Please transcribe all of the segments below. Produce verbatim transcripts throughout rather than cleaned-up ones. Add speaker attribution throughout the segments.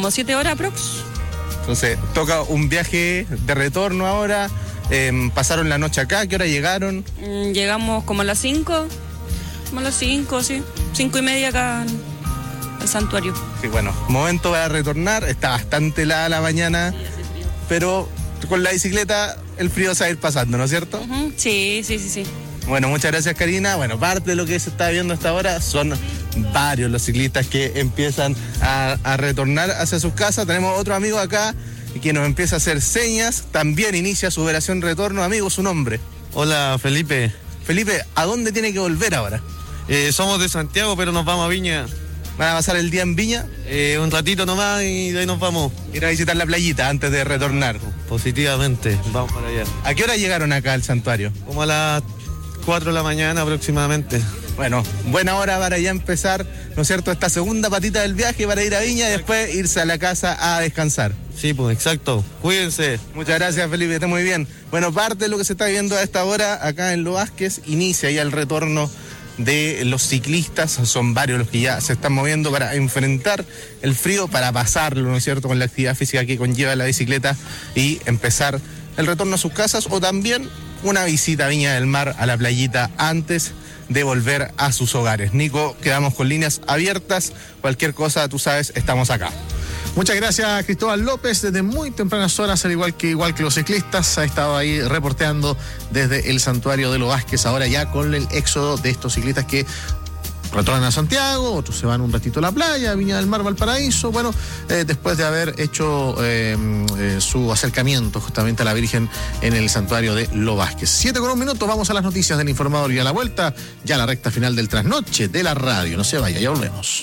Speaker 1: como siete horas aprox.
Speaker 2: Entonces, toca un viaje de retorno ahora. Eh, pasaron la noche acá, ¿qué hora llegaron?
Speaker 1: Mm, llegamos como a las cinco, como a las cinco, sí, cinco y media acá en el santuario.
Speaker 2: Sí, bueno, momento para retornar, está bastante helada la mañana, pero con la bicicleta el frío se va a ir pasando, ¿no es cierto?
Speaker 1: Uh-huh. Sí, sí, sí, sí.
Speaker 2: Bueno, muchas gracias, Karina. Bueno, parte de lo que se está viendo hasta ahora son varios los ciclistas que empiezan a, a retornar hacia sus casas. Tenemos otro amigo acá que nos empieza a hacer señas, también inicia su operación retorno. Amigo, su nombre.
Speaker 3: Hola, Felipe.
Speaker 2: Felipe, ¿a dónde tiene que volver ahora?
Speaker 3: Eh, somos de Santiago, pero nos vamos a Viña.
Speaker 2: ¿Van a pasar el día en Viña?
Speaker 3: Eh, un ratito nomás y de ahí nos vamos.
Speaker 2: Ir a visitar la playita antes de retornar.
Speaker 3: Positivamente, vamos para allá.
Speaker 2: ¿A qué hora llegaron acá al santuario?
Speaker 3: Como a las cuatro de la mañana aproximadamente.
Speaker 2: Bueno, buena hora para ya empezar, ¿no es cierto?, esta segunda patita del viaje para ir a Viña y después irse a la casa a descansar.
Speaker 3: Sí, pues exacto. Cuídense.
Speaker 2: Muchas gracias, Felipe, está muy bien. Bueno, parte de lo que se está viendo a esta hora acá en Los Vázquez, inicia ya el retorno de los ciclistas. Son varios los que ya se están moviendo para enfrentar el frío, para pasarlo, ¿no es cierto?, con la actividad física que conlleva la bicicleta y empezar el retorno a sus casas o también una visita a Viña del Mar, a la playita, antes de volver a sus hogares. Nico, quedamos con líneas abiertas. Cualquier cosa, tú sabes, estamos acá.
Speaker 4: Muchas gracias, Cristóbal López. Desde muy tempranas horas, al igual que igual que los ciclistas, ha estado ahí reporteando desde el santuario de Los Vázquez, ahora ya con el éxodo de estos ciclistas que retornan a Santiago, otros se van un ratito a la playa, Viña del Mar, Valparaíso, bueno, eh, después de haber hecho eh, eh, su acercamiento justamente a la Virgen en el santuario de Los Vázquez. Siete con un minuto, vamos a las noticias del Informador y a la vuelta, ya la recta final del trasnoche de la radio. No se vaya, ya volvemos.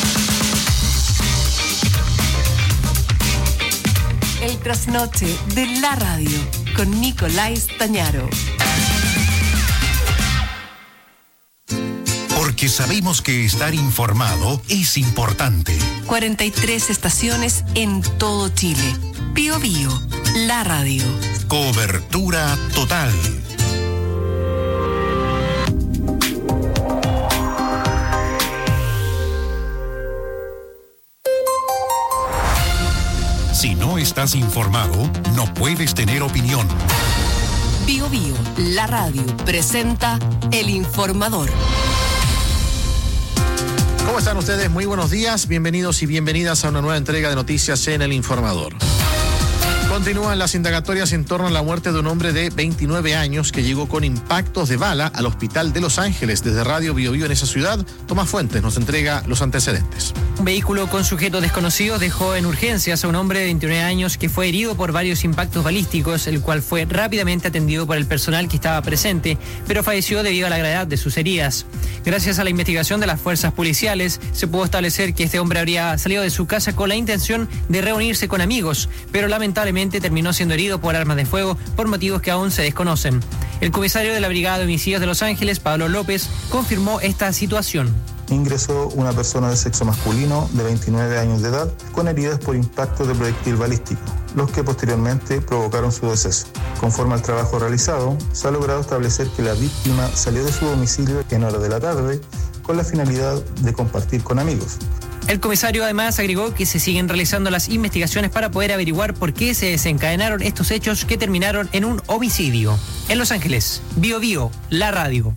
Speaker 5: El trasnoche de la radio con Nicolás Tañaro.
Speaker 6: Porque sabemos que estar informado es importante.
Speaker 5: cuarenta y tres estaciones en todo Chile. Bío Bío, la radio.
Speaker 6: Cobertura total. Si no estás informado, no puedes tener opinión.
Speaker 5: Bío Bío, la radio, presenta El Informador.
Speaker 4: ¿Cómo están ustedes? Muy buenos días, bienvenidos y bienvenidas a una nueva entrega de noticias en El Informador. Continúan las indagatorias en torno a la muerte de un hombre de veintinueve años que llegó con impactos de bala al hospital de Los Ángeles. Desde Radio Bío Bío en esa ciudad, Tomás Fuentes nos entrega los antecedentes.
Speaker 7: Un vehículo con sujetos desconocidos dejó en urgencias a un hombre de veintinueve años que fue herido por varios impactos balísticos, el cual fue rápidamente atendido por el personal que estaba presente, pero falleció debido a la gravedad de sus heridas. Gracias a la investigación de las fuerzas policiales, se pudo establecer que este hombre habría salido de su casa con la intención de reunirse con amigos, pero lamentablemente terminó siendo herido por armas de fuego por motivos que aún se desconocen. El comisario de la Brigada de Homicidios de Los Ángeles, Pablo López, confirmó esta situación.
Speaker 8: Ingresó una persona de sexo masculino de veintinueve años de edad con heridas por impacto de proyectil balístico, los que posteriormente provocaron su deceso. Conforme al trabajo realizado, se ha logrado establecer que la víctima salió de su domicilio en horas de la tarde con la finalidad de compartir con amigos.
Speaker 7: El comisario además agregó que se siguen realizando las investigaciones para poder averiguar por qué se desencadenaron estos hechos que terminaron en un homicidio. En Los Ángeles, Bío Bío, la radio.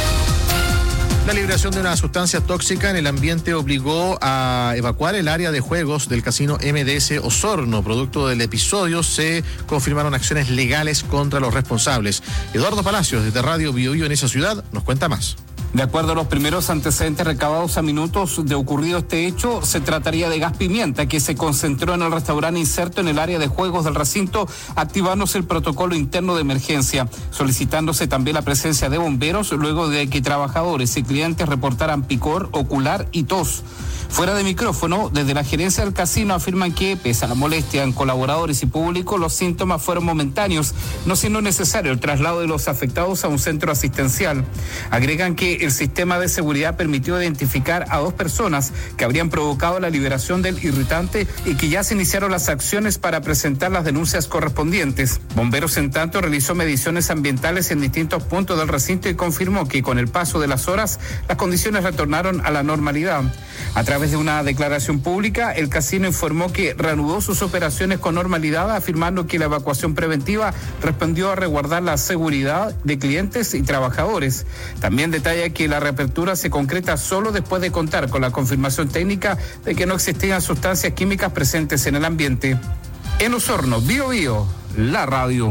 Speaker 4: La liberación de una sustancia tóxica en el ambiente obligó a evacuar el área de juegos del casino M D S Osorno. Producto del episodio, se confirmaron acciones legales contra los responsables. Eduardo Palacios, desde Radio Bío Bío en esa ciudad, nos cuenta más.
Speaker 9: De acuerdo a los primeros antecedentes recabados a minutos de ocurrido este hecho, se trataría de gas pimienta que se concentró en el restaurante inserto en el área de juegos del recinto, activándose el protocolo interno de emergencia, solicitándose también la presencia de bomberos luego de que trabajadores y clientes reportaran picor ocular y tos. Fuera de micrófono, desde la gerencia del casino afirman que, pese a la molestia en colaboradores y público, los síntomas fueron momentáneos, no siendo necesario el traslado de los afectados a un centro asistencial. Agregan que el sistema de seguridad permitió identificar a dos personas que habrían provocado la liberación del irritante y que ya se iniciaron las acciones para presentar las denuncias correspondientes. Bomberos, en tanto, realizó mediciones ambientales en distintos puntos del recinto y confirmó que con el paso de las horas las condiciones retornaron a la normalidad. A través través de una declaración pública, el casino informó que reanudó sus operaciones con normalidad, afirmando que la evacuación preventiva respondió a resguardar la seguridad de clientes y trabajadores. También detalla que la reapertura se concreta solo después de contar con la confirmación técnica de que no existían sustancias químicas presentes en el ambiente. En Osorno, Bio Bio, la radio.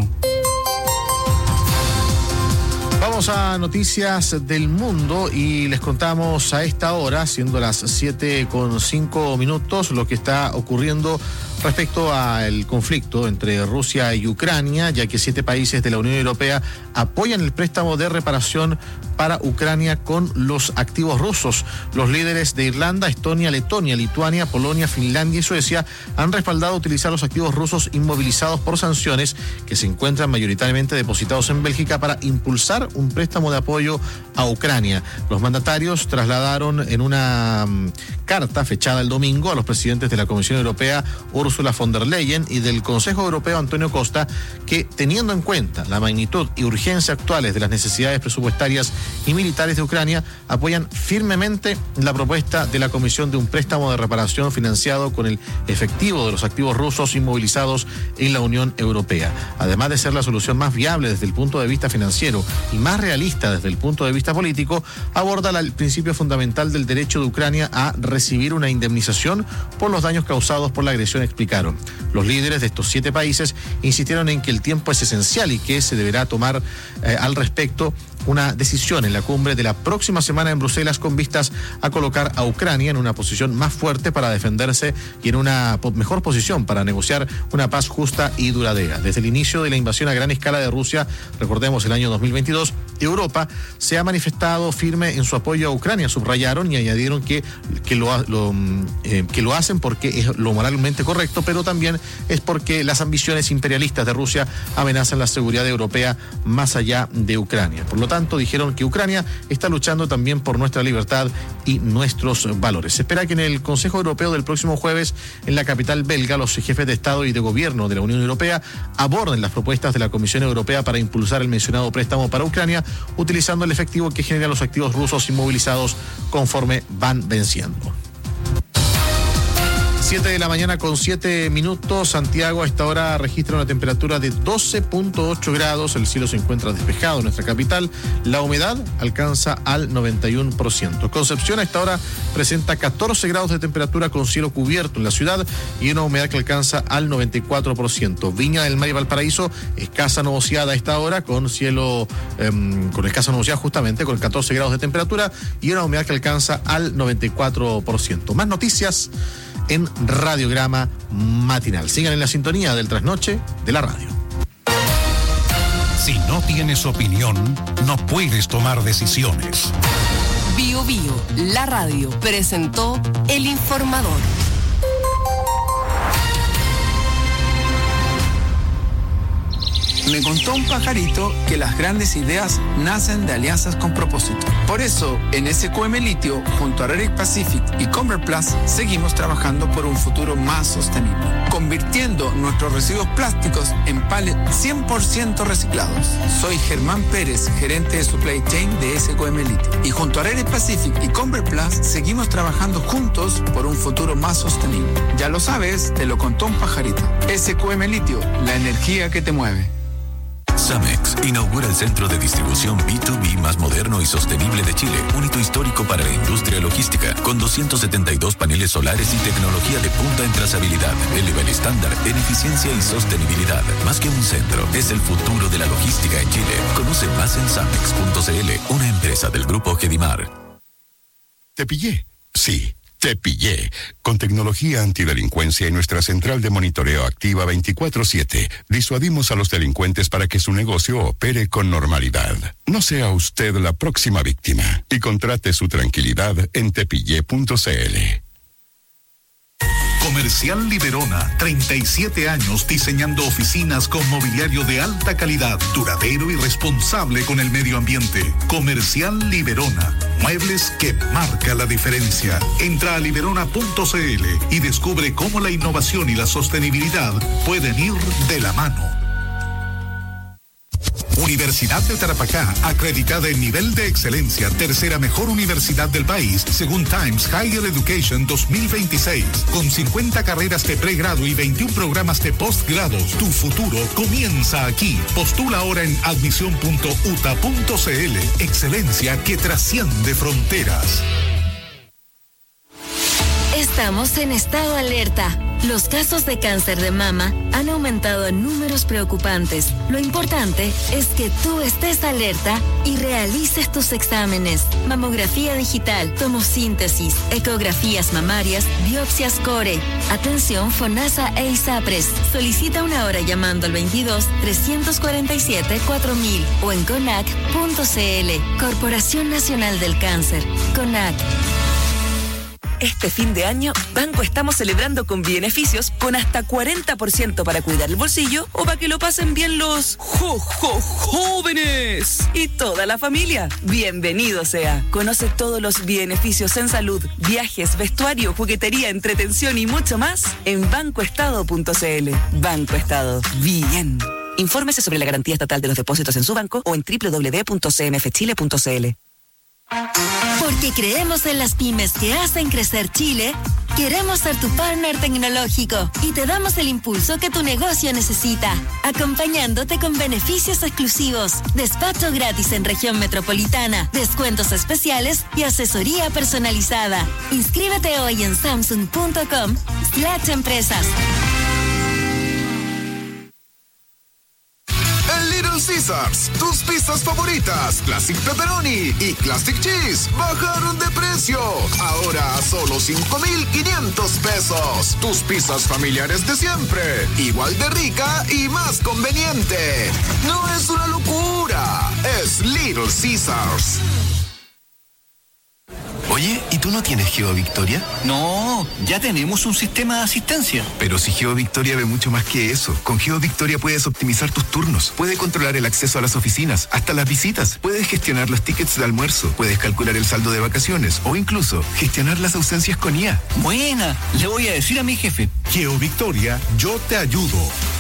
Speaker 4: Vamos a noticias del mundo y les contamos a esta hora, siendo las siete con cinco minutos, lo que está ocurriendo respecto al conflicto entre Rusia y Ucrania, ya que siete países de la Unión Europea apoyan el préstamo de reparación para Ucrania con los activos rusos. Los líderes de Irlanda, Estonia, Letonia, Lituania, Polonia, Finlandia y Suecia han respaldado utilizar los activos rusos inmovilizados por sanciones que se encuentran mayoritariamente depositados en Bélgica para impulsar un préstamo de apoyo a Ucrania. Los mandatarios trasladaron en una um, carta fechada el domingo a los presidentes de la Comisión Europea, Ursula von der Leyen, y del Consejo Europeo, Antonio Costa, que teniendo en cuenta la magnitud y urgencia actuales de las necesidades presupuestarias y militares de Ucrania, apoyan firmemente la propuesta de la Comisión de un préstamo de reparación financiado con el efectivo de los activos rusos inmovilizados en la Unión Europea. Además de ser la solución más viable desde el punto de vista financiero y más realista desde el punto de vista político, aborda la, el principio fundamental del derecho de Ucrania a recibir una indemnización por los daños causados por la agresión, explicaron. Los líderes de estos siete países insistieron en que el tiempo es esencial y que se deberá tomar eh, al respecto una decisión en la cumbre de la próxima semana en Bruselas con vistas a colocar a Ucrania en una posición más fuerte para defenderse y en una mejor posición para negociar una paz justa y duradera. Desde el inicio de la invasión a gran escala de Rusia, recordemos el año dos mil veintidós, Europa se ha manifestado firme en su apoyo a Ucrania, subrayaron y añadieron que, que, lo, lo, eh, que lo hacen porque es lo moralmente correcto, pero también es porque las ambiciones imperialistas de Rusia amenazan la seguridad europea más allá de Ucrania. Por lo tanto, dijeron que Ucrania está luchando también por nuestra libertad y nuestros valores. Se espera que en el Consejo Europeo del próximo jueves en la capital belga los jefes de Estado y de Gobierno de la Unión Europea aborden las propuestas de la Comisión Europea para impulsar el mencionado préstamo para Ucrania, utilizando el efectivo que generan los activos rusos inmovilizados conforme van venciendo. siete de la mañana con siete minutos. Santiago a esta hora registra una temperatura de doce punto ocho grados. El cielo se encuentra despejado en nuestra capital. La humedad alcanza al noventa y uno por ciento. Concepción a esta hora presenta catorce grados de temperatura con cielo cubierto en la ciudad y una humedad que alcanza al noventa y cuatro por ciento. Viña del Mar y Valparaíso, escasa nubosidad a esta hora con cielo, eh, con escasa nubosidad justamente, con catorce grados de temperatura y una humedad que alcanza al noventa y cuatro por ciento. Más noticias en Radiograma Matinal. Sigan en la sintonía del trasnoche de la radio.
Speaker 6: Si no tienes opinión, no puedes tomar decisiones.
Speaker 5: Bio Bio, la radio, presentó El Informador.
Speaker 10: Me contó un pajarito que las grandes ideas nacen de alianzas con propósito. Por eso, en S Q M Litio, junto a Raric Pacific y Comer Plus, seguimos trabajando por un futuro más sostenible, convirtiendo nuestros residuos plásticos en pallets cien por ciento reciclados. Soy Germán Pérez, gerente de Supply Chain de S Q M Litio. Y junto a Raric Pacific y Comer Plus, seguimos trabajando juntos por un futuro más sostenible. Ya lo sabes, te lo contó un pajarito. S Q M Litio, la energía que te mueve.
Speaker 11: Samex inaugura el centro de distribución B dos B más moderno y sostenible de Chile, un hito histórico para la industria logística, con doscientos setenta y dos paneles solares y tecnología de punta en trazabilidad, eleva el estándar en eficiencia y sostenibilidad. Más que un centro, es el futuro de la logística en Chile. Conoce más en samex punto c l, una empresa del grupo Gedimar.
Speaker 6: ¿Te pillé? Sí. Te pillé. Con tecnología antidelincuencia y nuestra central de monitoreo activa veinticuatro siete, disuadimos a los delincuentes para que su negocio opere con normalidad. No sea usted la próxima víctima y contrate su tranquilidad en tepillé punto c l.
Speaker 12: Comercial Liberona, treinta y siete años diseñando oficinas con mobiliario de alta calidad, duradero y responsable con el medio ambiente. Comercial Liberona, muebles que marca la diferencia. Entra a liberona punto c l y descubre cómo la innovación y la sostenibilidad pueden ir de la mano. Universidad de Tarapacá, acreditada en nivel de excelencia, tercera mejor universidad del país, según Times Higher Education dos mil veintiséis, con cincuenta carreras de pregrado y veintiún programas de postgrados. Tu futuro comienza aquí. Postula ahora en admisión punto u t a punto c l. Excelencia que trasciende fronteras.
Speaker 13: Estamos en estado alerta. Los casos de cáncer de mama han aumentado en números preocupantes. Lo importante es que tú estés alerta y realices tus exámenes. Mamografía digital, tomosíntesis, ecografías mamarias, biopsias core. Atención FONASA e ISAPRES. Solicita una hora llamando al veintidós, trescientos cuarenta y siete, cuatro mil o en conac punto c l. Corporación Nacional del Cáncer. CONAC.
Speaker 14: Este fin de año, Banco estamos celebrando con beneficios con hasta cuarenta por ciento para cuidar el bolsillo o para que lo pasen bien los jo, jo, jóvenes y toda la familia. Bienvenido sea. Conoce todos los beneficios en salud, viajes, vestuario, juguetería, entretención y mucho más en banco estado punto c l. Banco Estado. Bien. Infórmese sobre la garantía estatal de los depósitos en su banco o en doble u doble u doble u punto c m f chile punto c l.
Speaker 13: Porque creemos en las pymes que hacen crecer Chile, queremos ser tu partner tecnológico y te damos el impulso que tu negocio necesita, acompañándote con beneficios exclusivos, despacho gratis en región metropolitana, descuentos especiales y asesoría personalizada. Inscríbete hoy en samsung punto com slash empresas.
Speaker 15: Little Caesars, tus pizzas favoritas, Classic Pepperoni y Classic Cheese, bajaron de precio. Ahora a solo cinco mil quinientos pesos. Tus pizzas familiares de siempre, igual de rica y más conveniente. No es una locura, es Little Caesars.
Speaker 16: Oye, ¿y tú no tienes GeoVictoria?
Speaker 17: No, ya tenemos un sistema de asistencia.
Speaker 16: Pero si GeoVictoria ve mucho más que eso. Con GeoVictoria puedes optimizar tus turnos, puedes controlar el acceso a las oficinas, hasta las visitas, puedes gestionar los tickets de almuerzo, puedes calcular el saldo de vacaciones o incluso gestionar las ausencias con I A.
Speaker 17: Buena, le voy a decir a mi jefe.
Speaker 12: GeoVictoria, yo te ayudo.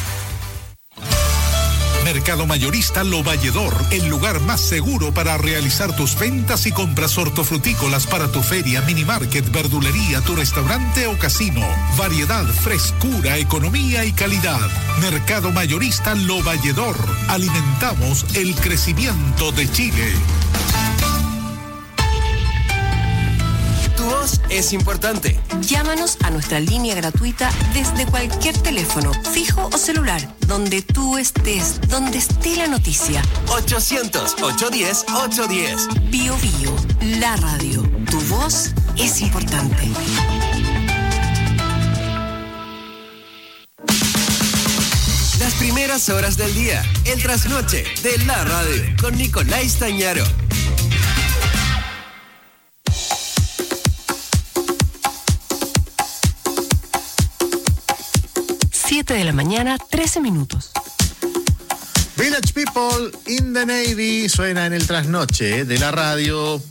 Speaker 12: Mercado Mayorista Lo Valledor, el lugar más seguro para realizar tus ventas y compras hortofrutícolas para tu feria, mini market, verdulería, tu restaurante o casino. Variedad, frescura, economía y calidad. Mercado Mayorista Lo Valledor. Alimentamos el crecimiento de Chile.
Speaker 18: Tu voz es importante.
Speaker 5: Llámanos a nuestra línea gratuita desde cualquier teléfono, fijo o celular, donde tú estés, donde esté la noticia.
Speaker 18: ochocientos, ochocientos diez, ochocientos diez.
Speaker 5: Bio Bio, la radio. Tu voz es importante.
Speaker 18: Las primeras horas del día, el trasnoche de la radio, con Nicolás Tañaro.
Speaker 5: siete de la mañana, trece minutos.
Speaker 4: Village People in the Navy suena en el trasnoche de la radio.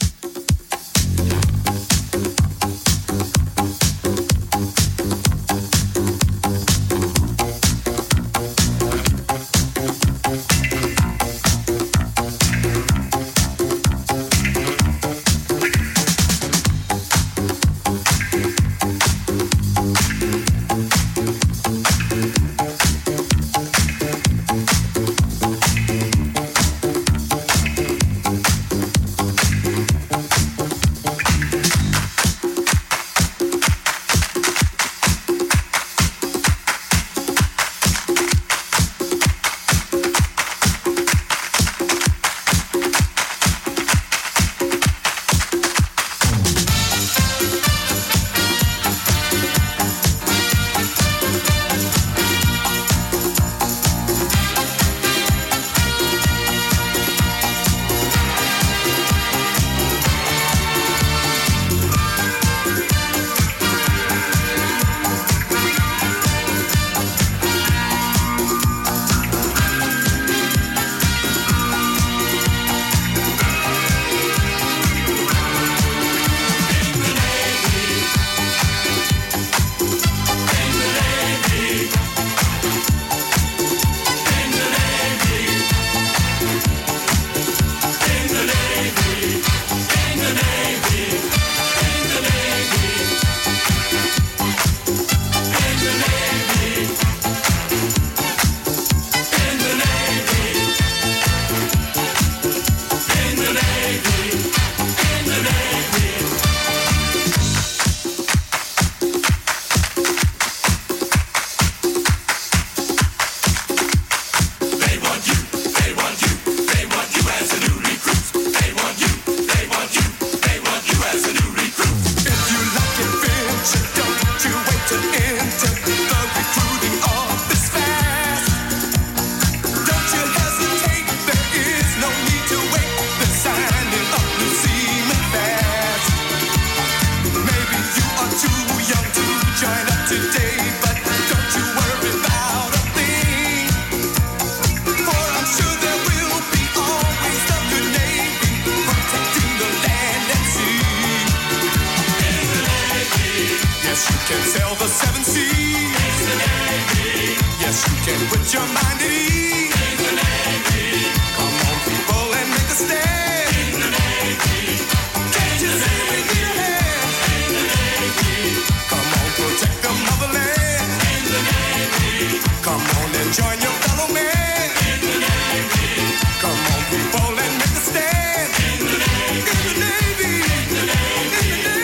Speaker 19: Yes, you can put your mind at ease. In the Navy. Come on, people, and make a stand. In the Navy. Can't you see we need a hand? In the Navy. Come on, protect the motherland. In the Navy. Come on and join your fellow man. In the Navy. Come on, people, and make a stand. In the Navy. In the Navy. In the Navy. In the Navy.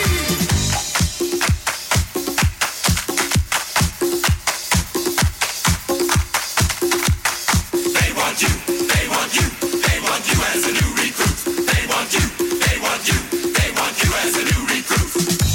Speaker 19: As a new recruit, they want you, they want you, they want you as a new recruit.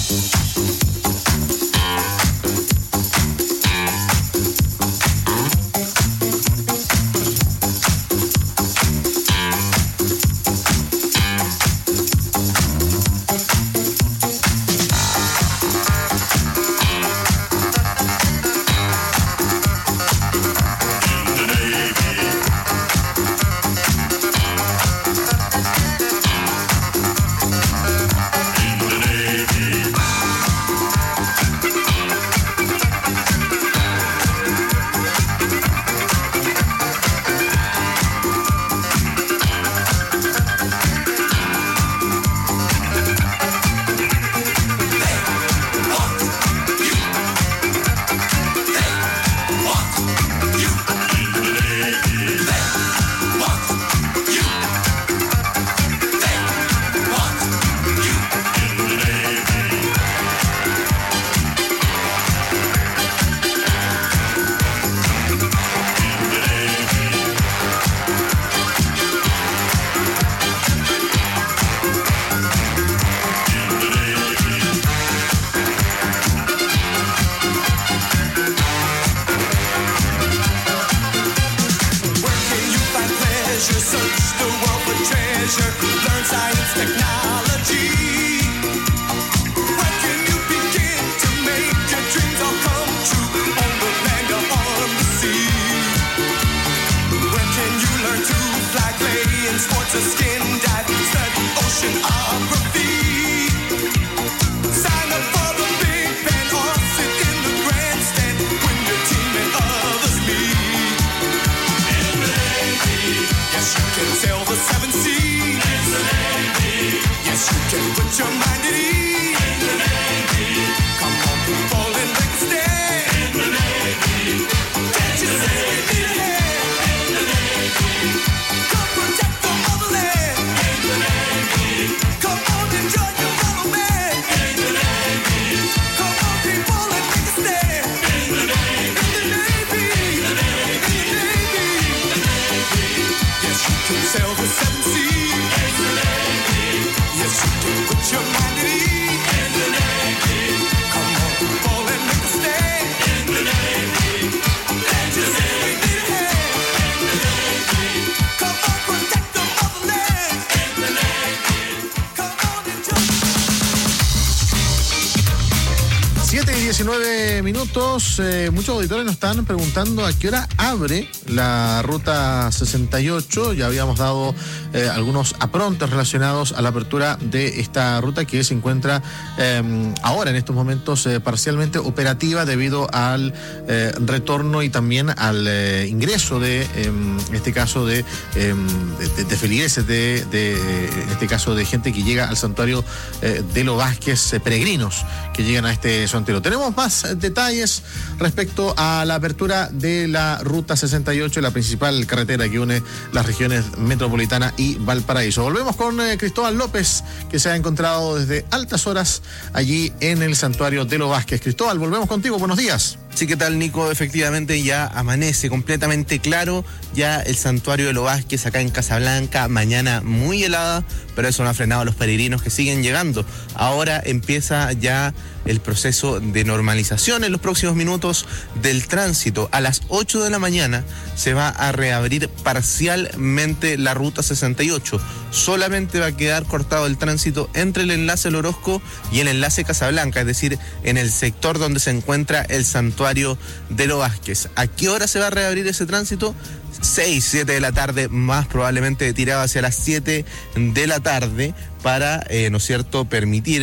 Speaker 4: diecinueve minutos, eh, muchos auditores nos están preguntando a qué hora abre la ruta sesenta y ocho. Ya habíamos dado eh, algunos aprontes relacionados a la apertura de esta ruta que se encuentra eh, ahora en estos momentos eh, parcialmente operativa debido al eh, retorno y también al eh, ingreso de, eh, en este caso de, eh, de, de feligreses, de, de, en este caso de gente que llega al santuario eh, de los Vázquez, eh, peregrinos que llegan a este santuario. Tenemos más detalles respecto a la apertura de la ruta sesenta y ocho, la principal carretera que une las regiones metropolitana y Valparaíso. Volvemos con eh, Cristóbal López, que se ha encontrado desde altas horas allí en el santuario de los Vázquez. Cristóbal, volvemos contigo, buenos días.
Speaker 2: Sí, ¿qué tal, Nico? Efectivamente ya amanece completamente claro, ya el santuario de los Vázquez acá en Casablanca, mañana muy helada, pero eso no ha frenado a los peregrinos que siguen llegando. Ahora empieza ya el proceso de normalización en los próximos minutos del tránsito. A las ocho de la mañana se va a reabrir parcialmente la ruta sesenta y ocho. Solamente va a quedar cortado el tránsito entre el enlace El Orozco y el enlace Casablanca, es decir, en el sector donde se encuentra el santuario de los Vázquez. ¿A qué hora se va a reabrir ese tránsito? seis, siete de la tarde, más probablemente tirado hacia las siete de la tarde para, eh, ¿no es cierto?, permitir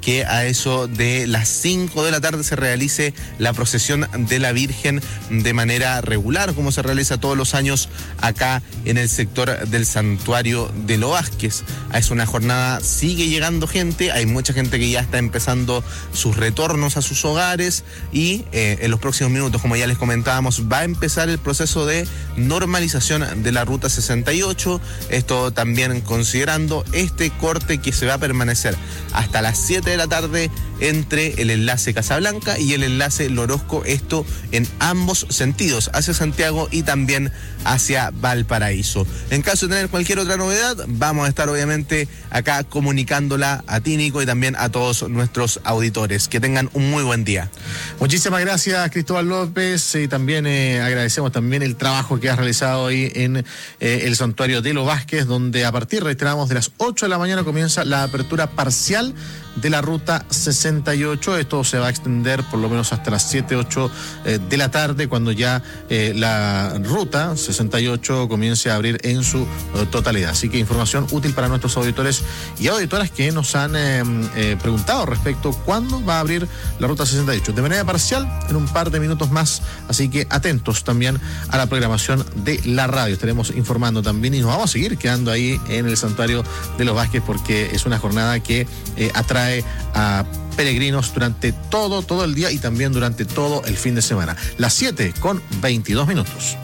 Speaker 2: que a eso de las cinco de la tarde se realice la procesión de la Virgen de manera regular, como se realiza todos los años acá en el sector del santuario de Los Vázquez. Es una jornada, sigue llegando gente, hay mucha gente que ya está empezando sus retornos a sus hogares y eh, en los próximos minutos, como ya les comentábamos, va a empezar el proceso de normalización de la ruta sesenta y ocho, esto también considerando este corte que se va a permanecer hasta las siete de la tarde entre el enlace Casablanca y el enlace Lorosco, esto en ambos sentidos, hacia Santiago y también hacia Valparaíso. En caso de tener cualquier otra novedad, vamos a estar obviamente acá comunicándola a ti, Nico, y también a todos nuestros auditores. Que tengan un muy buen día.
Speaker 4: Muchísimas gracias, Cristóbal López, y también eh, agradecemos también el trabajo que has realizado ahí en eh, el santuario de Los Vázquez, donde a partir, reiteramos, de las ocho de la mañana comienza la apertura parcial de la ruta sesenta y ocho. Esto se va a extender por lo menos hasta las siete, ocho eh, de la tarde, cuando ya eh, la ruta sesenta y ocho comience a abrir en su eh, totalidad. Así que información útil para nuestros auditores y auditoras que nos han eh, eh, preguntado respecto a cuándo va a abrir la ruta sesenta y ocho. De manera parcial, en un par de minutos más. Así que atentos también a la programación de la radio. Estaremos informando también y nos vamos a seguir quedando ahí en el santuario de Los Vázquez, porque es una jornada que eh, atrae a peregrinos durante todo, todo el día y también durante todo el fin de semana. Las siete con veintidós minutos.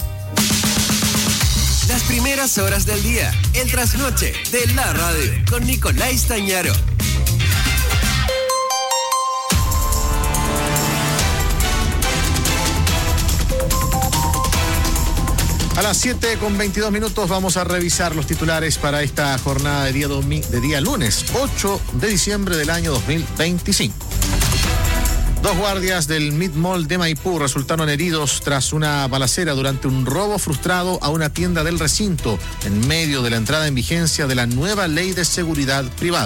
Speaker 18: Las primeras horas del día, el trasnoche de la radio con Nicolás Tañaro.
Speaker 4: A las siete con veintidós minutos vamos a revisar los titulares para esta jornada de día, domi- de día lunes, ocho de diciembre del año dos mil veinticinco. Dos guardias del Mid-Mall de Maipú resultaron heridos tras una balacera durante un robo frustrado a una tienda del recinto en medio de la entrada en vigencia de la nueva ley de seguridad privada.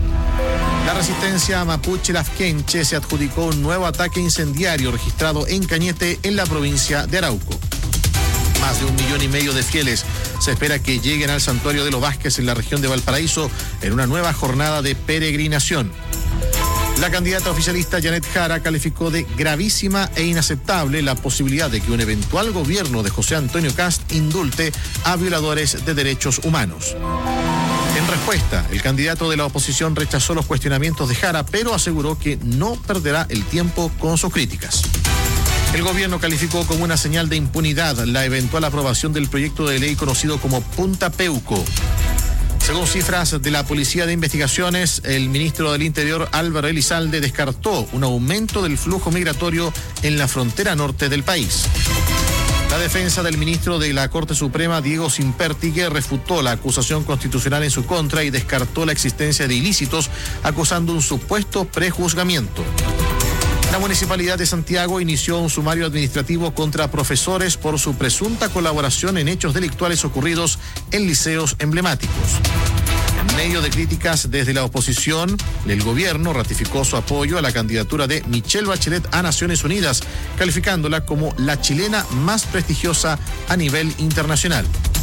Speaker 4: La resistencia mapuche Lafkenche se adjudicó un nuevo ataque incendiario registrado en Cañete, en la provincia de Arauco. Más de un millón y medio de fieles se espera que lleguen al santuario de Los Vázquez en la región de Valparaíso en una nueva jornada de peregrinación. La candidata oficialista Janet Jara calificó de gravísima e inaceptable la posibilidad de que un eventual gobierno de José Antonio Kast indulte a violadores de derechos humanos. En respuesta, el candidato de la oposición rechazó los cuestionamientos de Jara, pero aseguró que no perderá el tiempo con sus críticas. El gobierno calificó como una señal de impunidad la eventual aprobación del proyecto de ley conocido como Punta Peuco. Según cifras de la Policía de Investigaciones, el ministro del Interior, Álvaro Elizalde, descartó un aumento del flujo migratorio en la frontera norte del país. La defensa del ministro de la Corte Suprema, Diego Simpertigue, refutó la acusación constitucional en su contra y descartó la existencia de ilícitos, acusando un supuesto prejuzgamiento. La Municipalidad de Santiago inició un sumario administrativo contra profesores por su presunta colaboración en hechos delictuales ocurridos en liceos emblemáticos. En medio de críticas desde la oposición, el gobierno ratificó su apoyo a la candidatura de Michelle Bachelet a Naciones Unidas, calificándola como la chilena más prestigiosa a nivel internacional.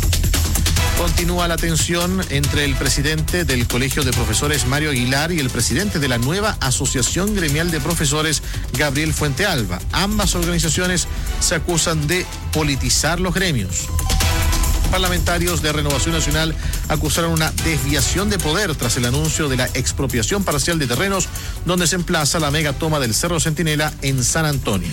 Speaker 4: Continúa la tensión entre el presidente del Colegio de Profesores, Mario Aguilar, y el presidente de la nueva Asociación Gremial de Profesores, Gabriel Fuentealba. Ambas organizaciones se acusan de politizar los gremios. Parlamentarios de Renovación Nacional acusaron una desviación de poder tras el anuncio de la expropiación parcial de terrenos donde se emplaza la megatoma del Cerro Centinela en San Antonio.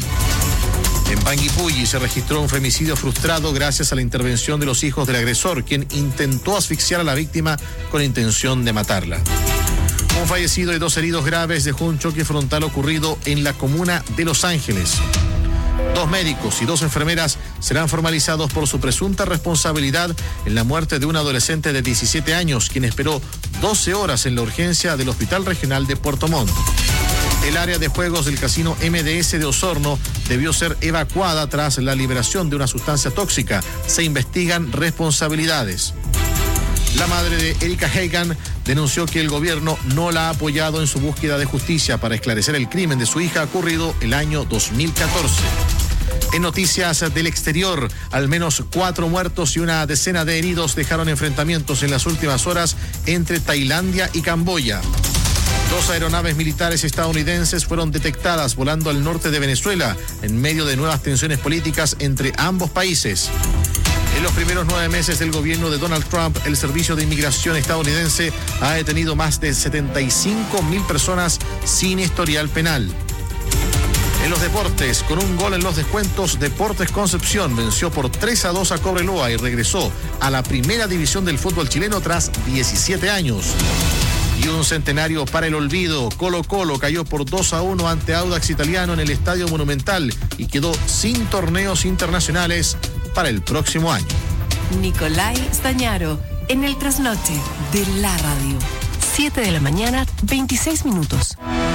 Speaker 4: En Panguipulli se registró un femicidio frustrado gracias a la intervención de los hijos del agresor, quien intentó asfixiar a la víctima con intención de matarla. Un fallecido y dos heridos graves dejó un choque frontal ocurrido en la comuna de Los Ángeles. Dos médicos y dos enfermeras serán formalizados por su presunta responsabilidad en la muerte de un adolescente de diecisiete años, quien esperó doce horas en la urgencia del Hospital Regional de Puerto Montt. El área de juegos del casino M D S de Osorno debió ser evacuada tras la liberación de una sustancia tóxica. Se investigan responsabilidades. La madre de Erika Hagan denunció que el gobierno no la ha apoyado en su búsqueda de justicia para esclarecer el crimen de su hija ocurrido el año dos mil catorce. En noticias del exterior, al menos cuatro muertos y una decena de heridos dejaron enfrentamientos en las últimas horas entre Tailandia y Camboya. Dos aeronaves militares estadounidenses fueron detectadas volando al norte de Venezuela en medio de nuevas tensiones políticas entre ambos países. En los primeros nueve meses del gobierno de Donald Trump, el Servicio de Inmigración estadounidense ha detenido más de setenta y cinco mil personas sin historial penal. En los deportes, con un gol en los descuentos, Deportes Concepción venció por tres a dos a Cobreloa y regresó a la primera división del fútbol chileno tras diecisiete años. Y un centenario para el olvido. Colo Colo cayó por dos a uno ante Audax Italiano en el Estadio Monumental y quedó sin torneos internacionales para el próximo año.
Speaker 5: Nicolai Stañaro, en el trasnoche de la radio. siete de la mañana, veintiséis minutos.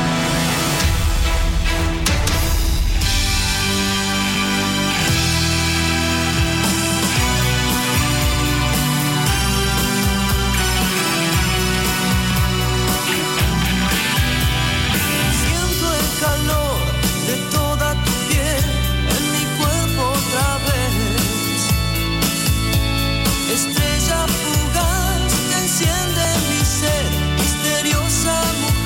Speaker 19: Estrella fugaz que enciende mi ser, misteriosa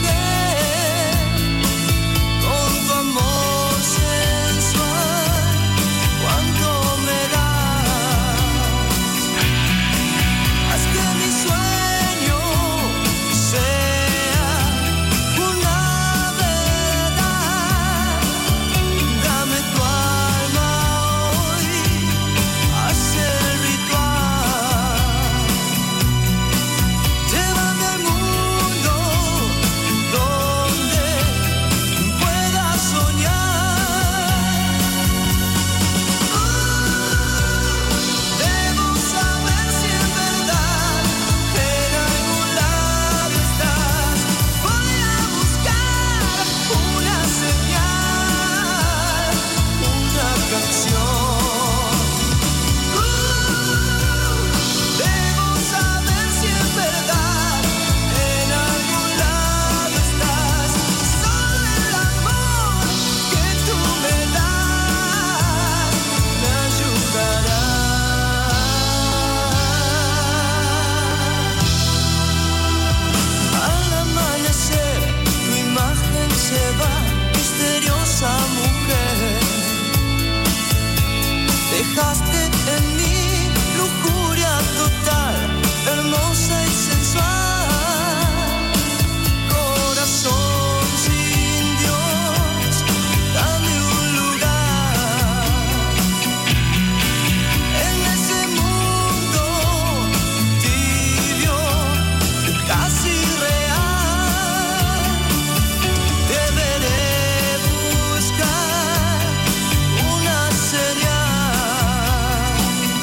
Speaker 19: dejaste en mí lujuria total, hermosa y sensual. Corazón sin Dios, dame un lugar en ese mundo tibio, casi real. Deberé buscar una señal.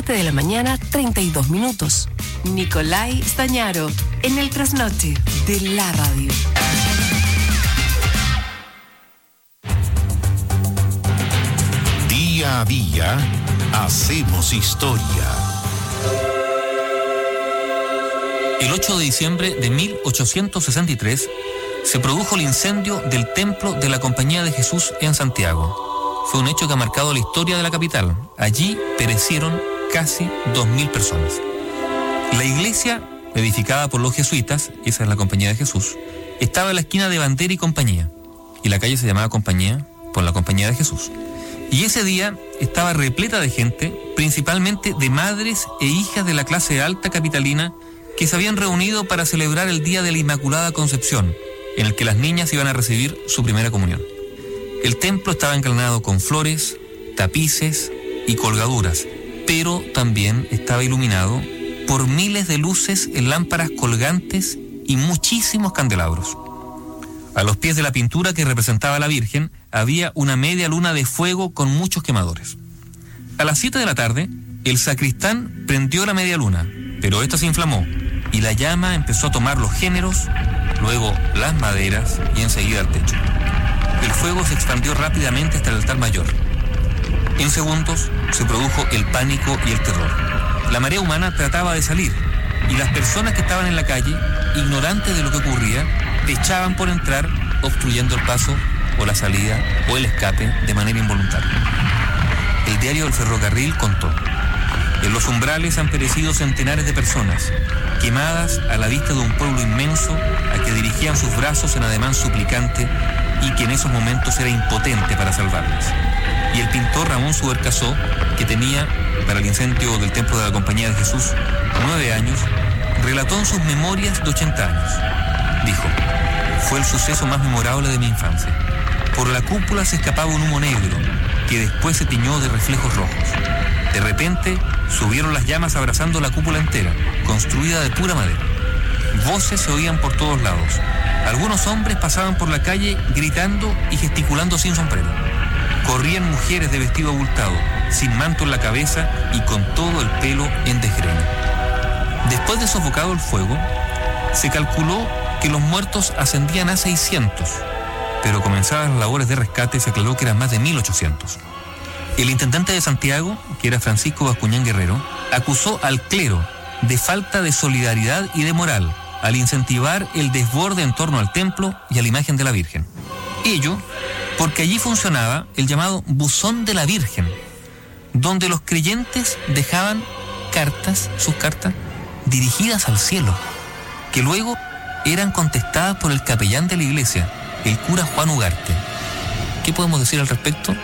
Speaker 5: siete de la mañana, treinta y dos minutos. Nicolai Stañaro, en el trasnoche de la radio.
Speaker 12: Día a día, hacemos historia.
Speaker 20: El ocho de diciembre de mil ochocientos sesenta y tres se produjo el incendio del Templo de la Compañía de Jesús en Santiago. Fue un hecho que ha marcado la historia de la capital. Allí perecieron casi dos mil personas. La iglesia, edificada por los jesuitas, esa es la Compañía de Jesús, estaba en la esquina de Bandera y Compañía, y la calle se llamaba Compañía por la Compañía de Jesús. Y ese día estaba repleta de gente, principalmente de madres e hijas de la clase alta capitalina, que se habían reunido para celebrar el Día de la Inmaculada Concepción, en el que las niñas iban a recibir su primera comunión. El templo estaba engalanado con flores, tapices y colgaduras, pero también estaba iluminado por miles de luces en lámparas colgantes y muchísimos candelabros. A los pies de la pintura que representaba a la Virgen había una media luna de fuego con muchos quemadores. A las siete de la tarde, el sacristán prendió la media luna, pero esta se inflamó y la llama empezó a tomar los géneros, luego las maderas y enseguida el techo. El fuego se expandió rápidamente hasta el altar mayor. En segundos se produjo el pánico y el terror. La marea humana trataba de salir y las personas que estaban en la calle, ignorantes de lo que ocurría, echaban por entrar, obstruyendo el paso o la salida o el escape de manera involuntaria. El diario del ferrocarril contó: en los umbrales han perecido centenares de personas, quemadas a la vista de un pueblo inmenso al que dirigían sus brazos en ademán suplicante y que en esos momentos era impotente para salvarlas. Y el pintor Ramón Subercasó, que tenía, para el incendio del Templo de la Compañía de Jesús, nueve años, relató en sus memorias de ochenta años. Dijo: fue el suceso más memorable de mi infancia. Por la cúpula se escapaba un humo negro, que después se tiñó de reflejos rojos. De repente, subieron las llamas abrazando la cúpula entera, construida de pura madera. Voces se oían por todos lados. Algunos hombres pasaban por la calle gritando y gesticulando sin sombrero. Corrían mujeres de vestido abultado, sin manto en la cabeza y con todo el pelo en desgreño. Después de sofocado el fuego, se calculó que los muertos ascendían a seiscientos, pero comenzadas las labores de rescate se aclaró que eran más de mil ochocientos. El intendente de Santiago, que era Francisco Bascuñán Guerrero, acusó al clero de falta de solidaridad y de moral al incentivar el desborde en torno al templo y a la imagen de la Virgen. Ello porque allí funcionaba el llamado buzón de la Virgen, donde los creyentes dejaban cartas, sus cartas, dirigidas al cielo, que luego eran contestadas por el capellán de la iglesia, el cura Juan Ugarte. ¿Qué podemos decir al respecto?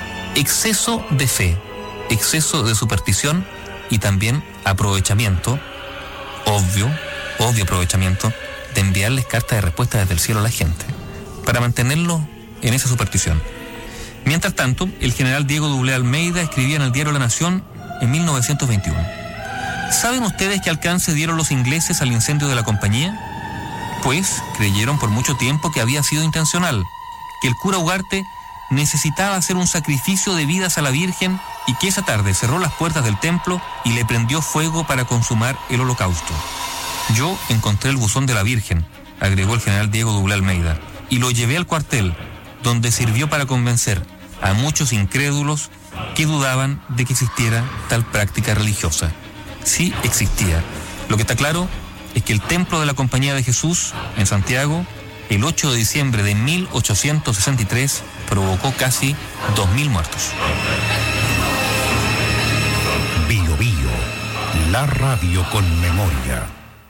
Speaker 20: Exceso de fe, exceso de superstición y también aprovechamiento, obvio, obvio aprovechamiento, de enviarles cartas de respuesta desde el cielo a la gente, para mantenerlo en esa superstición. Mientras tanto, el general Diego Dublé Almeida escribía en el diario La Nación en mil novecientos veintiuno. ¿Saben ustedes qué alcance dieron los ingleses al incendio de la compañía? Pues creyeron por mucho tiempo que había sido intencional, que el cura Ugarte necesitaba hacer un sacrificio de vidas a la Virgen y que esa tarde cerró las puertas del templo y le prendió fuego para consumar el holocausto. Yo encontré el buzón de la Virgen, agregó el general Diego Dublé Almeida, y lo llevé al cuartel, donde sirvió para convencer a muchos incrédulos que dudaban de que existiera tal práctica religiosa. Sí existía. Lo que está claro es que el Templo de la Compañía de Jesús, en Santiago, el ocho de diciembre de mil ochocientos sesenta y tres, provocó casi dos mil muertos.
Speaker 12: Bio Bio, la radio con memoria.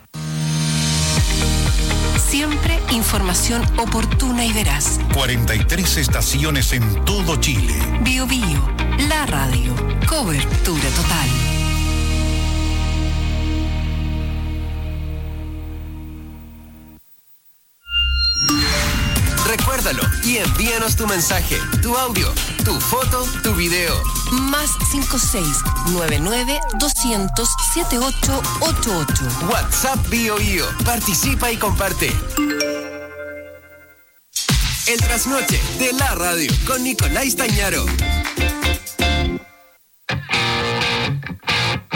Speaker 5: Siempre información oportuna y veraz.
Speaker 12: cuarenta y tres estaciones en todo Chile.
Speaker 5: Bio Bio, la radio. Cobertura total.
Speaker 18: Recuérdalo y envíanos tu mensaje, tu audio, tu foto, tu video.
Speaker 5: Más cinco seis nueve nueve dos cero cero siete ocho ocho ocho.
Speaker 18: WhatsApp Bio Bio. Participa y comparte. El trasnoche de la radio con Nicolai Stañaro.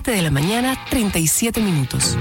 Speaker 5: siete de la mañana, treinta y siete minutos.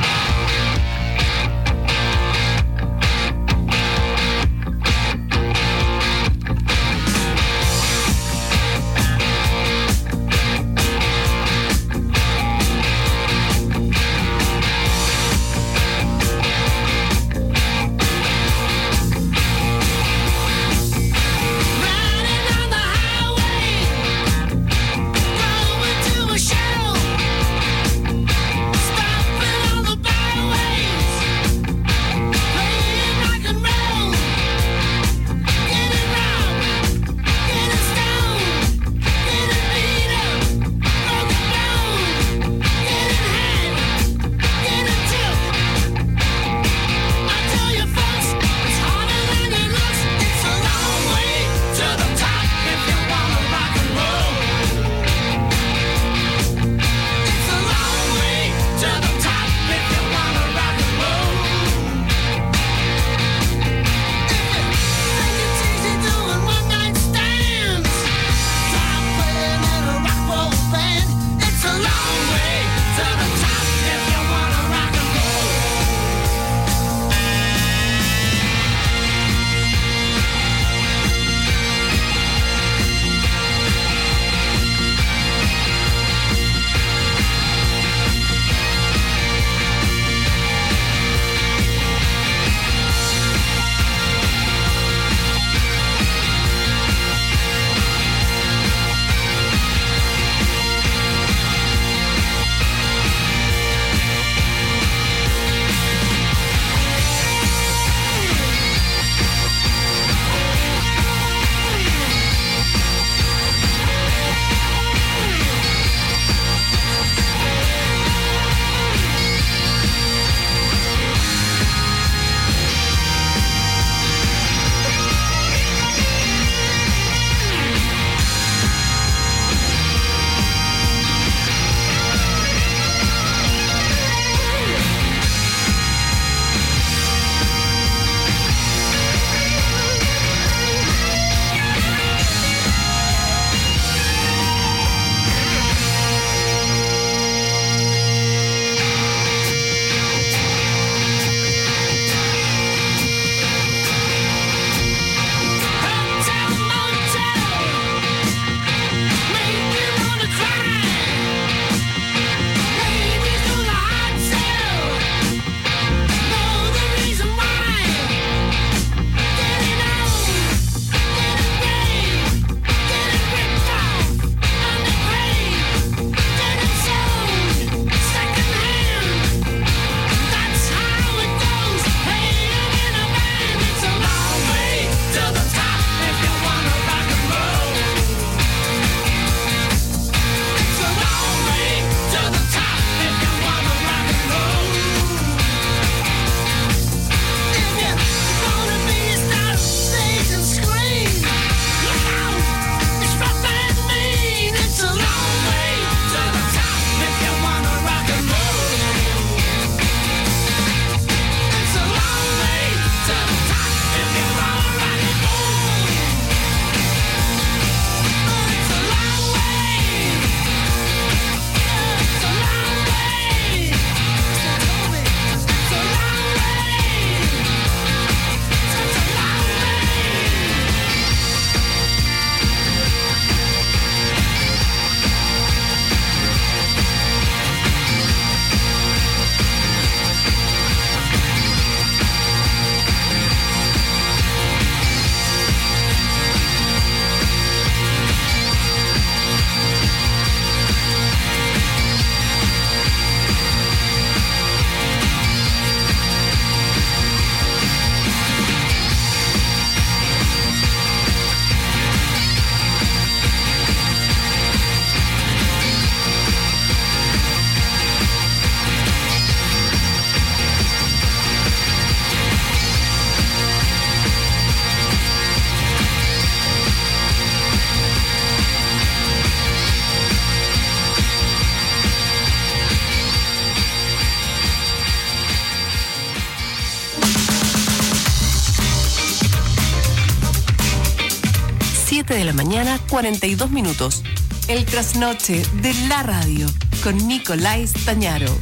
Speaker 5: siete de la mañana, cuarenta y dos minutos. El trasnoche de la radio. con Nicolás Tañaro.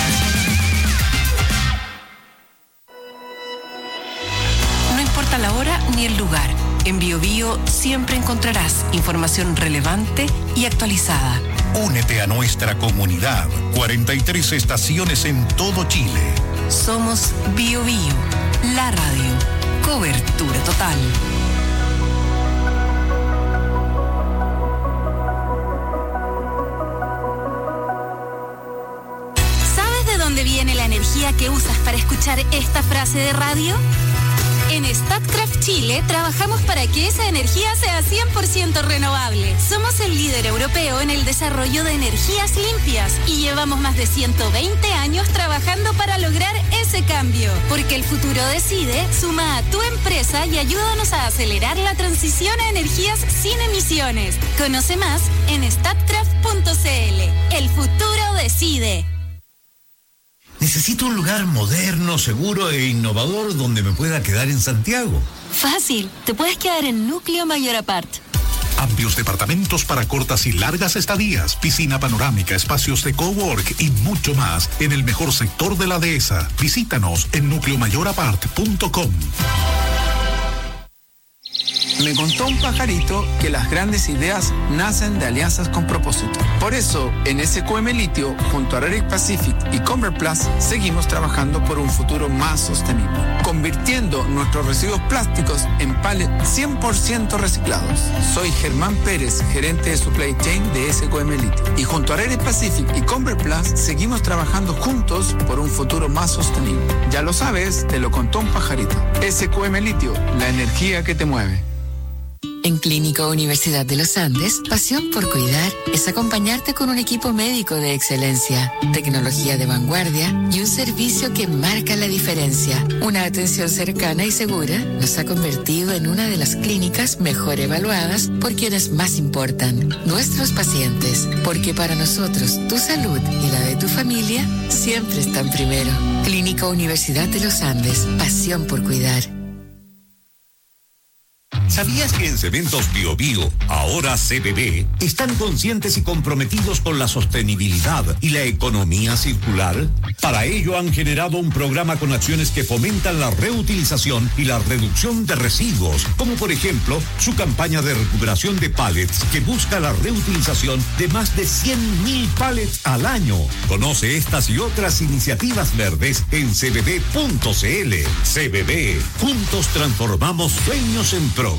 Speaker 5: No importa la hora ni el lugar. En BioBio siempre encontrarás información relevante y actualizada.
Speaker 12: Únete a nuestra comunidad. cuarenta y tres estaciones en todo Chile.
Speaker 5: Somos BioBio, la radio. Cobertura total.
Speaker 21: ¿Sabes de dónde viene la energía que usas para escuchar esta frase de radio? En Statkraft Chile trabajamos para que esa energía sea cien por ciento renovable. Somos el líder europeo en el desarrollo de energías limpias y llevamos más de ciento veinte años trabajando para lograr ese cambio. Porque el futuro decide, suma a tu empresa y ayúdanos a acelerar la transición a energías sin emisiones. Conoce más en statkraft punto c l. El futuro decide.
Speaker 22: Necesito un lugar moderno, seguro e innovador donde me pueda quedar en Santiago.
Speaker 13: Fácil, te puedes quedar en Núcleo Mayor Apart.
Speaker 12: Amplios departamentos para cortas y largas estadías, piscina panorámica, espacios de cowork y mucho más en el mejor sector de la dehesa. Visítanos en núcleo mayor apart punto com.
Speaker 10: Me contó un pajarito que las grandes ideas nacen de alianzas con propósito. Por eso, en S Q M Litio, junto a Raric Pacific y Conver Plus, seguimos trabajando por un futuro más sostenible, convirtiendo nuestros residuos plásticos en pallets cien por ciento reciclados. Soy Germán Pérez, gerente de Supply Chain de S Q M Litio. Y junto a Raric Pacific y Conver Plus, seguimos trabajando juntos por un futuro más sostenible. Ya lo sabes, te lo contó un pajarito. S Q M Litio, la energía que te mueve.
Speaker 5: En Clínica Universidad de los Andes, pasión por cuidar es acompañarte con un equipo médico de excelencia, tecnología de vanguardia y un servicio que marca la diferencia. Una atención cercana y segura nos ha convertido en una de las clínicas mejor evaluadas por quienes más importan, nuestros pacientes, porque para nosotros tu salud y la de tu familia siempre están primero. Clínica Universidad de los Andes, pasión por cuidar.
Speaker 22: ¿Sabías que en Cementos Bio Bio, ahora C B B, están conscientes y comprometidos con la sostenibilidad y la economía circular? Para ello han generado un programa con acciones que fomentan la reutilización y la reducción de residuos, como por ejemplo su campaña de recuperación de pallets que busca la reutilización de más de cien mil pallets al año. Conoce estas y otras iniciativas verdes en c b b punto c l. C B B, juntos transformamos sueños en progreso.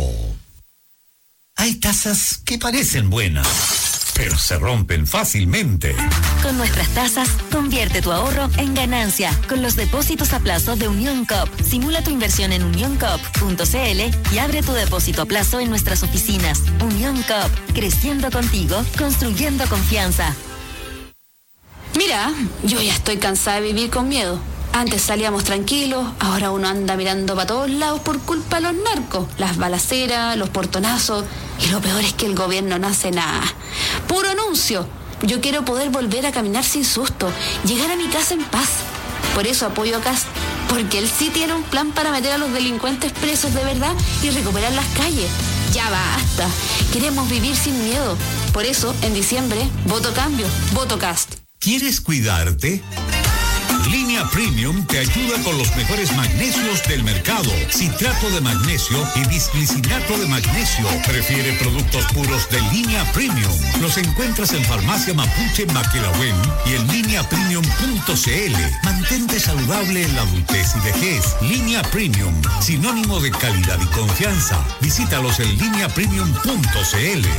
Speaker 22: Hay tasas que parecen buenas, pero se rompen fácilmente.
Speaker 13: Con nuestras tasas, convierte tu ahorro en ganancia. Con los depósitos a plazo de Unión Coop. Simula tu inversión en unión coop punto c l y abre tu depósito a plazo en nuestras oficinas. Unión Coop, creciendo contigo, construyendo confianza.
Speaker 21: Mira, yo ya estoy cansada de vivir con miedo. Antes salíamos tranquilos, ahora uno anda mirando para todos lados por culpa de los narcos, las balaceras, los portonazos, y lo peor es que el gobierno no hace nada. Puro anuncio. Yo quiero poder volver a caminar sin susto, llegar a mi casa en paz. Por eso apoyo a Kast, porque él sí tiene un plan para meter a los delincuentes presos de verdad y recuperar las calles. Ya basta. Queremos vivir sin miedo. Por eso, en diciembre, voto cambio, voto Kast.
Speaker 22: ¿Quieres cuidarte? Línea Premium te ayuda con los mejores magnesios del mercado. Citrato de magnesio y disglicinato de magnesio. Prefiere productos puros de Línea Premium. Los encuentras en Farmacia Mapuche Maquelahuen y en línea premium punto c l. Mantente saludable en la adultez y vejez. Línea Premium, sinónimo de calidad y confianza. Visítalos en línea premium punto c l.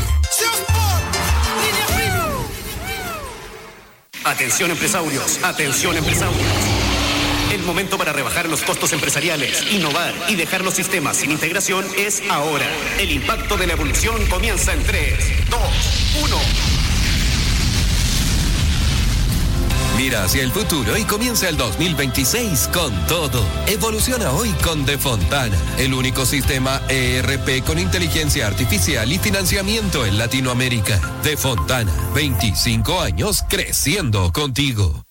Speaker 23: Atención empresarios, atención empresarios. El momento para rebajar los costos empresariales, innovar y dejar los sistemas sin integración es ahora. El impacto de la evolución comienza en tres, dos, uno.
Speaker 18: Mira hacia el futuro y comienza el dos mil veintiséis con todo. Evoluciona hoy con De Fontana, el único sistema E R P con inteligencia artificial y financiamiento en Latinoamérica. De Fontana, veinticinco años creciendo contigo.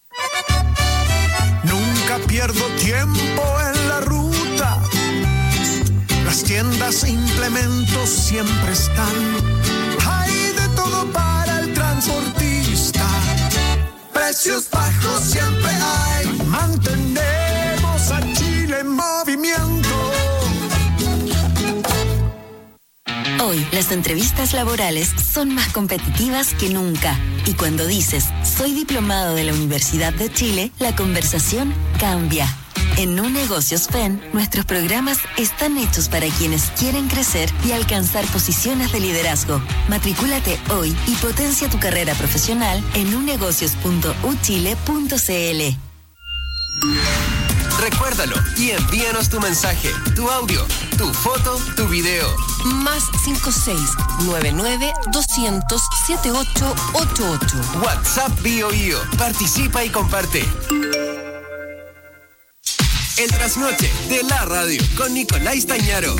Speaker 24: Nunca pierdo tiempo en la ruta. Las tiendas e implementos siempre están. Hay de todo para el transportista. precios bajos siempre hay. Mantenemos a Chile en movimiento.
Speaker 13: Hoy, las entrevistas laborales son más competitivas que nunca. Y cuando dices, soy diplomado de la Universidad de Chile, la conversación cambia. En Nu Negocios F E N, nuestros programas están hechos para quienes quieren crecer y alcanzar posiciones de liderazgo. Matricúlate hoy y potencia tu carrera profesional en nunegocios punto u chile punto c l.
Speaker 18: Recuérdalo y envíanos tu mensaje, tu audio, tu foto, tu video.
Speaker 1: Más cinco seis nueve nueve dos cero cero siete ocho ocho ocho.
Speaker 18: WhatsApp Bio Bio. Participa y comparte. El trasnoche de la radio con Nicolás Tañaro.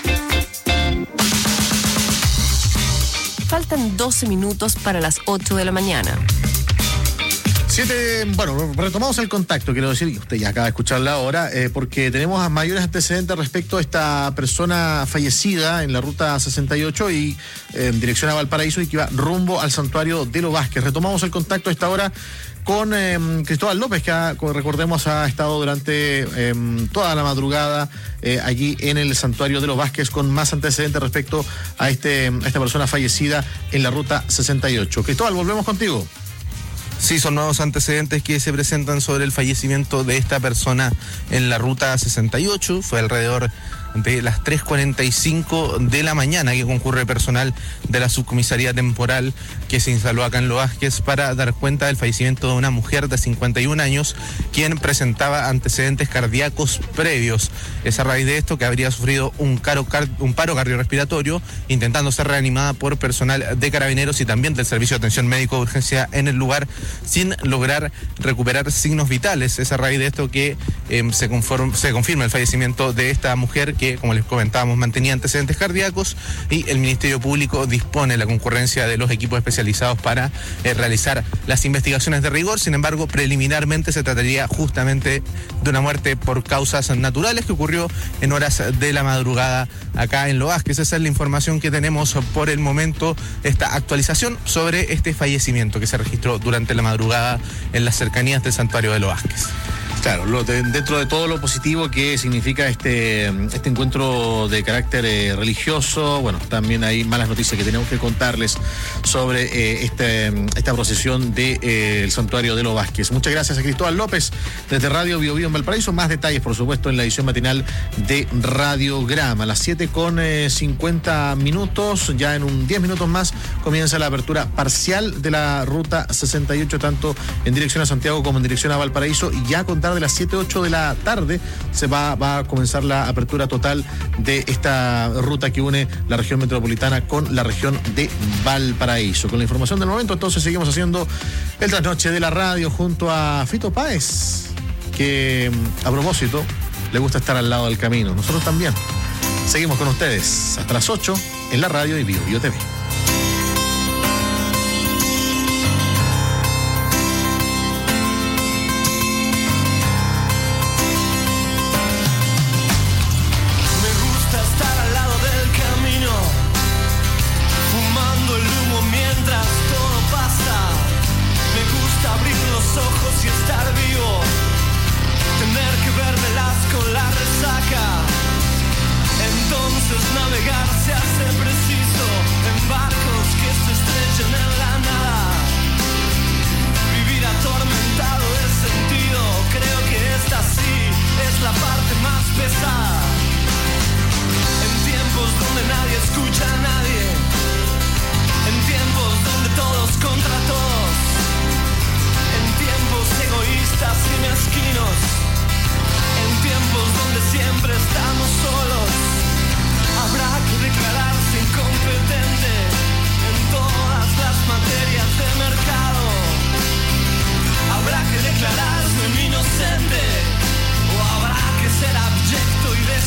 Speaker 1: Faltan doce minutos para las ocho de la mañana.
Speaker 4: Siete, bueno, retomamos el contacto, quiero decir, usted ya acaba de escucharla ahora, eh, porque tenemos mayores antecedentes respecto a esta persona fallecida en la ruta sesenta y ocho y eh, en dirección a Valparaíso y que iba rumbo al santuario de los Vázquez. Retomamos el contacto a esta hora con eh, Cristóbal López, que ha, como recordemos ha estado durante eh, toda la madrugada eh, allí en el santuario de los Vázquez con más antecedentes respecto a, este, a esta persona fallecida en la ruta sesenta y ocho. Cristóbal, volvemos contigo.
Speaker 2: Sí, son nuevos antecedentes que se presentan sobre el fallecimiento de esta persona en la ruta sesenta y ocho. Fue alrededor de las tres cuarenta y cinco de la mañana que concurre personal de la subcomisaría temporal que se instaló acá en Los Vázquez para dar cuenta del fallecimiento de una mujer de cincuenta y un años quien presentaba antecedentes cardíacos previos. Es a raíz de esto que habría sufrido un, caro, un paro cardiorrespiratorio intentando ser reanimada por personal de Carabineros y también del Servicio de Atención Médico de Urgencia en el lugar sin lograr recuperar signos vitales. Es a raíz de esto que eh, se, conform, se confirma el fallecimiento de esta mujer que, como les comentábamos, mantenía antecedentes cardíacos y el Ministerio Público dispone la concurrencia de los equipos especializados para eh, realizar las investigaciones de rigor. Sin embargo, preliminarmente se trataría justamente de una muerte por causas naturales que ocurrió en horas de la madrugada acá en Los Vázquez. Esa es la información que tenemos por el momento, esta actualización sobre este fallecimiento que se registró durante la madrugada en las cercanías del santuario de Los Vázquez.
Speaker 4: Claro, lo de, dentro de todo lo positivo que significa este, este encuentro de carácter eh, religioso, bueno, también hay malas noticias que tenemos que contarles sobre eh, este, esta procesión del de, eh, santuario de Los Vázquez. Muchas gracias a Cristóbal López desde Radio Bio Bio en Valparaíso. Más detalles, por supuesto, en la edición matinal de Radiograma. A las siete con cincuenta minutos, ya en un diez minutos más, comienza la apertura parcial de la ruta sesenta y ocho, tanto en dirección a Santiago como en dirección a Valparaíso, y ya contar de las siete, ocho de la tarde se va, va a comenzar la apertura total de esta ruta que une la región metropolitana con la región de Valparaíso. Con la información del momento, entonces seguimos haciendo el trasnoche de la radio junto a Fito Páez, que a propósito le gusta estar al lado del camino. Nosotros también. Seguimos con ustedes hasta las ocho en la radio y Bio Bio T V.
Speaker 19: Navegar se hace preciso en barcos que se estrechan en la nada. Vivir atormentado es sentido, creo que esta sí es la parte más pesada. En tiempos donde nadie escucha a nadie, en tiempos donde todos contra todos, en tiempos egoístas y mezquinos, en tiempos donde siempre estamos solos. Habrá que declararse incompetente en todas las materias de mercado. Habrá que declararse inocente o habrá que ser abyecto y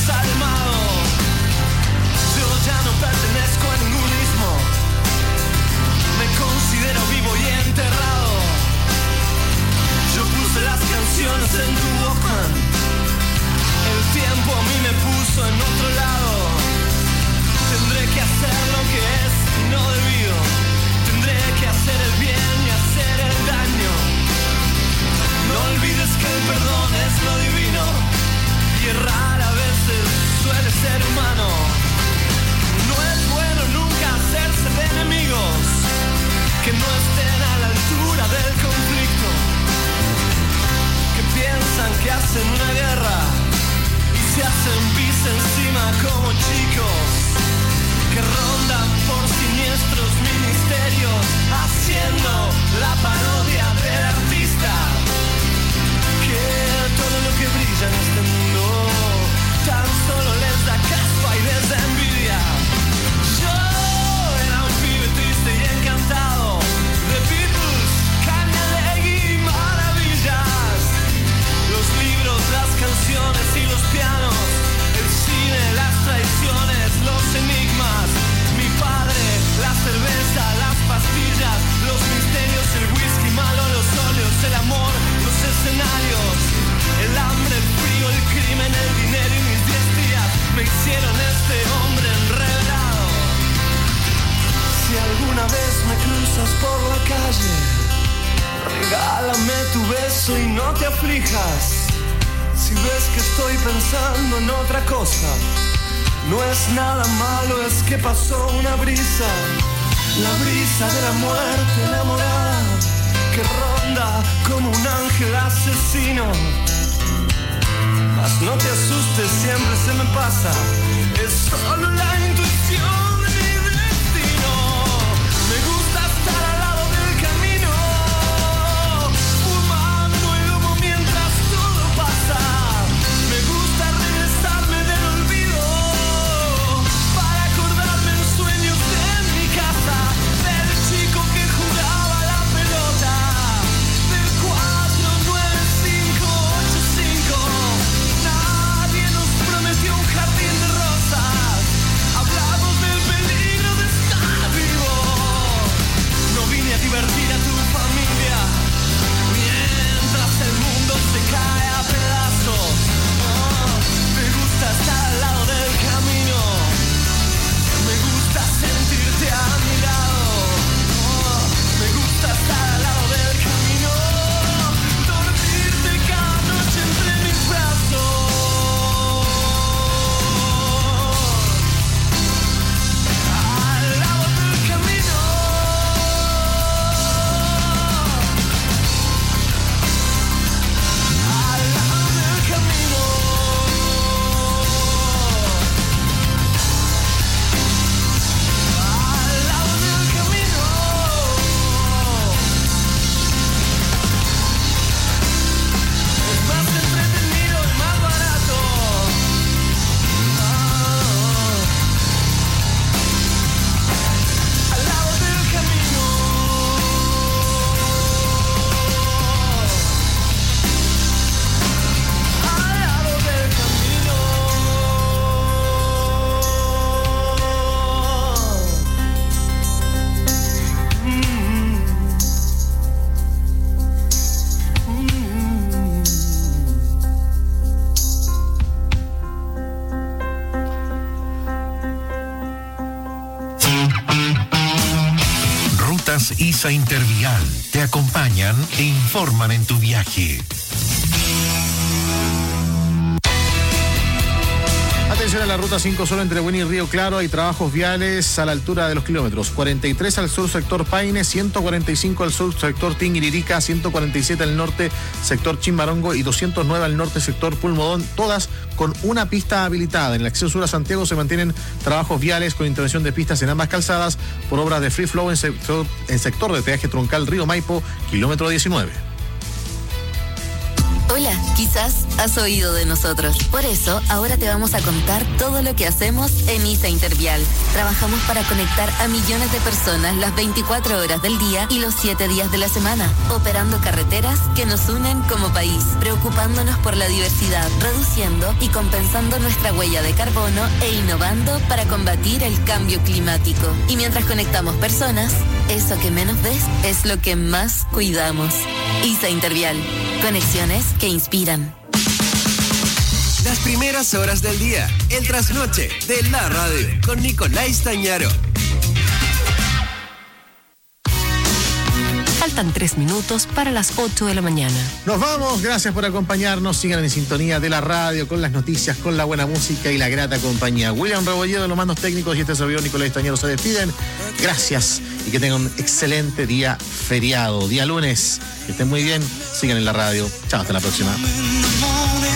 Speaker 3: hacen una guerra y se hacen pis encima como chicos que rondan por siniestros ministerios haciendo la parodia del artista, que todo lo que brilla en este mundo tan solo les da caspa y les da envidia. Yo era un pibe triste y encantado de Beatles, Cañalegui y maravillas, los libros, las canciones y los pianos, el cine, las traiciones, los enigmas, mi padre, la cerveza, las pastillas, los misterios, el whisky malo, los óleos, el amor, los escenarios, el hambre, el frío, el crimen, el dinero y mis diez días me hicieron este hombre enredado. Si alguna vez me cruzas por la calle, regálame tu beso y no te aflijas. Si ves que estoy pensando en otra cosa, no es nada malo, es que pasó una brisa, la brisa de la muerte enamorada, que ronda como un ángel asesino. Mas no te asustes, siempre se me pasa, es solo la intuición de mi destino. Me gusta estar al lado del camino, fumando el humo mientras todo pasa. Me gusta regresarme del olvido para acordarme en sueños de mi casa, del chico que jugaba la pelota, del cuatro nueve cinco ocho cinco. Nadie nos prometió un jardín de rosas, hablamos del peligro de estar vivo. No vine a divertir a tu familia mientras el mundo se cae a pedazos. Oh, me gusta estar al lado del camino, me gusta sentirte a mi lado. Oh, me gusta estar al lado del camino, dormirte cada noche entre mis brazos. Al lado del camino, al lado del camino, al lado del camino. Es más entretenido y más barato. Al lado del camino. Al lado del camino.
Speaker 12: Rutas ISA Intervial te acompañan e informan en tu viaje.
Speaker 4: Atención a la ruta cinco solo entre Buen y Río Claro. Hay trabajos viales a la altura de los kilómetros cuarenta y tres al sur sector Paine, ciento cuarenta y cinco al sur sector Tinguiririca, ciento cuarenta y siete al norte sector Chimbarongo y doscientos nueve al norte sector Pulmodón, todas con una pista habilitada. En el acceso sur a Santiago se mantienen trabajos viales con intervención de pistas en ambas calzadas por obras de free flow en sector, en sector de peaje troncal Río Maipo, kilómetro diecinueve.
Speaker 13: Hola, quizás has oído de nosotros. Por eso, ahora te vamos a contar todo lo que hacemos en ISA Intervial. Trabajamos para conectar a millones de personas las veinticuatro horas del día y los siete días de la semana, operando carreteras que nos unen como país, preocupándonos por la diversidad, reduciendo y compensando nuestra huella de carbono e innovando para combatir el cambio climático. Y mientras conectamos personas, eso que menos ves es lo que más cuidamos. ISA Intervial. Conexiones que inspiran.
Speaker 7: Las primeras horas del día, el trasnoche de la radio, con Nicolás Tañaro.
Speaker 1: Faltan tres minutos para las ocho de la mañana.
Speaker 4: Nos vamos, gracias por acompañarnos. Sigan en sintonía de la radio con las noticias, con la buena música y la grata compañía. William Rebolledo, los mandos técnicos y este servidor Nicolás Tañero se despiden. Gracias y que tengan un excelente día feriado, día lunes. Que estén muy bien, sigan en la radio. Chao, hasta la próxima.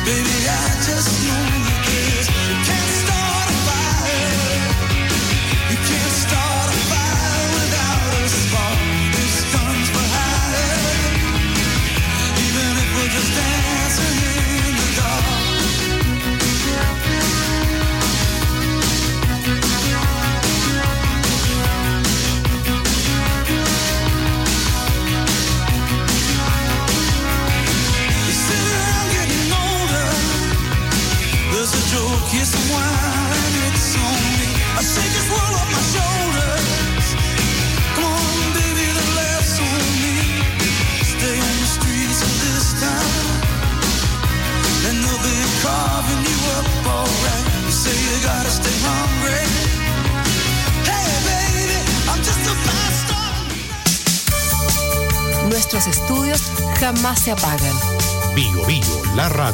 Speaker 19: Baby, I just know that this you can't start a fire. You can't start a fire without a spark. This guns for hire. Even if we're just dancing in the dark. There's a joke, here's some wine, and it's on me. I shake this world off my shoulders. Come on, baby, the laughs on me. Stay on the streets of this town, and they'll be carving you up alright. You say you gotta stay hungry. Hey, baby, I'm just a fast star.
Speaker 1: Nuestros estudios jamás se apagan.
Speaker 12: Bio Bio, la radio.